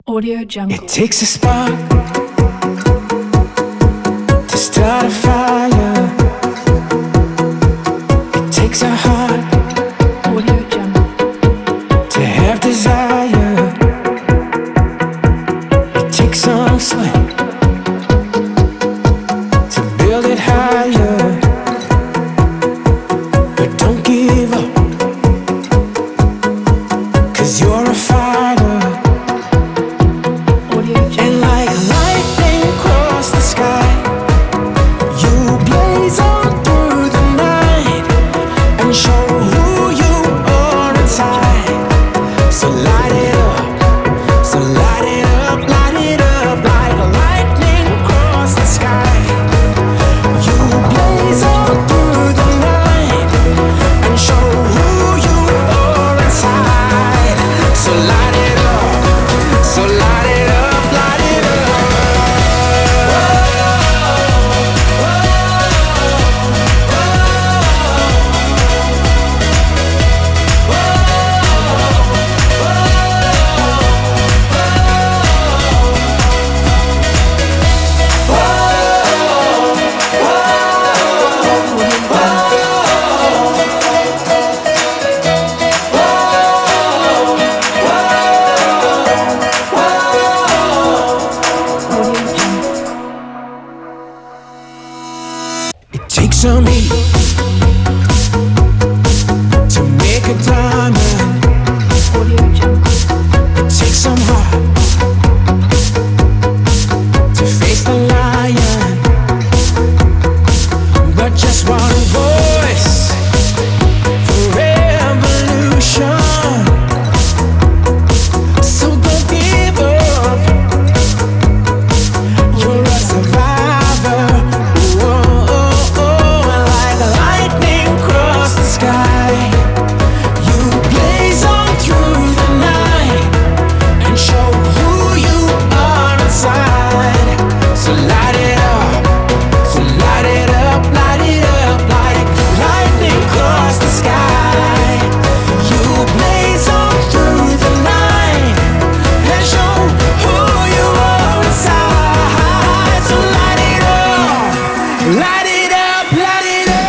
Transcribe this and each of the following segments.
Audio Jungle. It takes a spark to start a fire. It takes a heart Audio Jungle. to have desire. It takes some sweat to build it higher. But don't give up, 'cause you're a fighter. Audio Jungle. And like lightning across the sky, you blaze on through the night and show who you are inside. So light it up, so light it up, light it up. Like lightning across the sky, you blaze on through the night and show who you are inside. So light it up, so light it up, light it up. Audio Jungle. It takes some heat to make a diamond. Audio Jungle. It takes some heart to face the lion. But just one voice for revolution. So don't give up, you're a survivor. And like lightning across the sky, you blaze on through the night and show who you are inside. So light it up, so light it up, light it up. Like lightning across the sky, you blaze on through the night and show who you are inside. So light it up, light it up, light it up.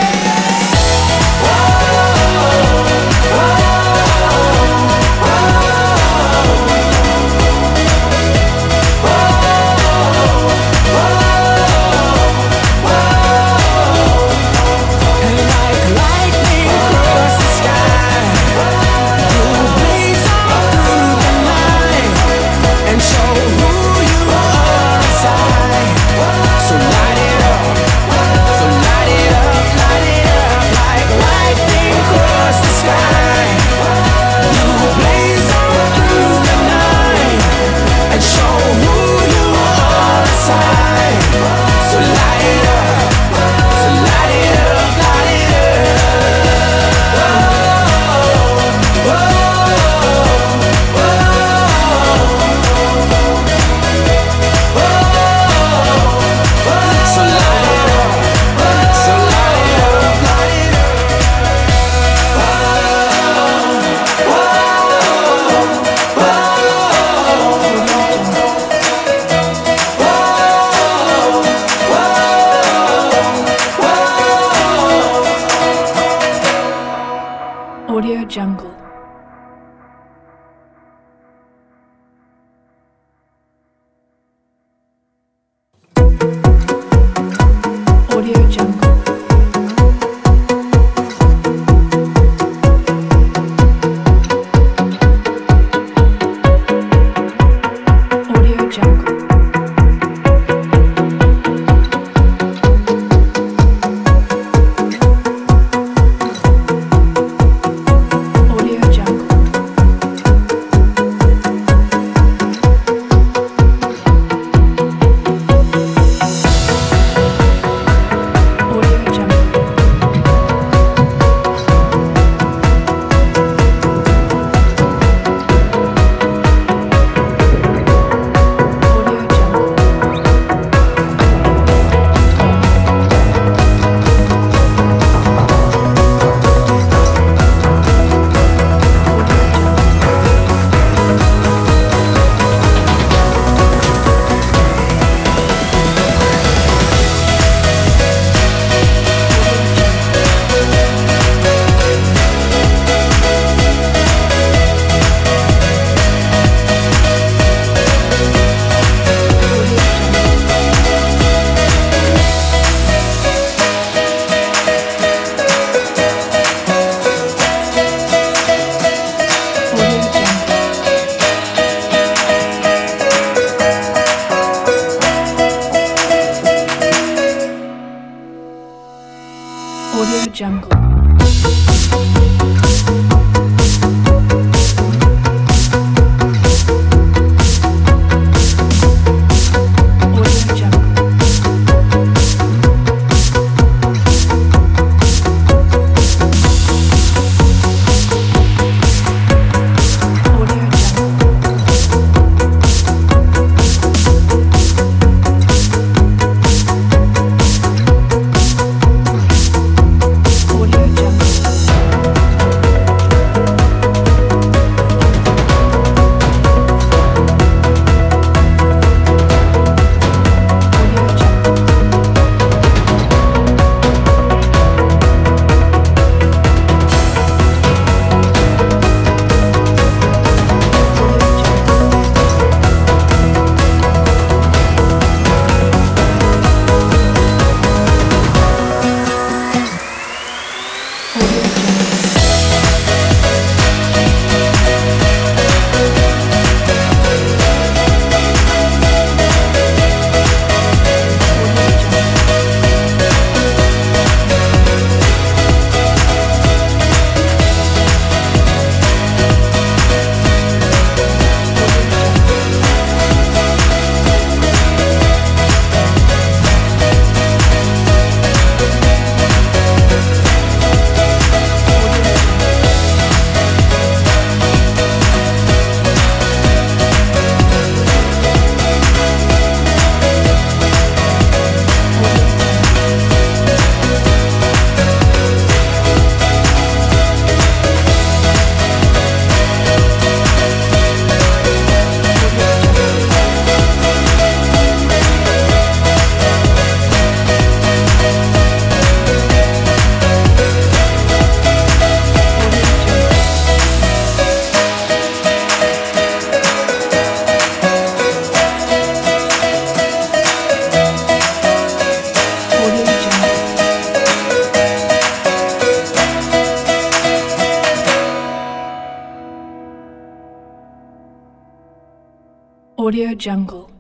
And like lightning across the sky, you blaze on through the night and show who you are inside. So light it up, so light it up, light it up. Like lightning across the sky, you blaze on through the night and show who you are inside. So light it up, so light it up, light it up. So light it up, so light it up, light it Audio Jungle. Audio Jungle. Audio Jungle. Audio Jungle. Audio Jungle. Audio Jungle. Audio Jungle. Audio Jungle. Audio Jungle. Audio Jungle. Audio Jungle. Audio Jungle. Audio Jungle. Audio Audio Jungle.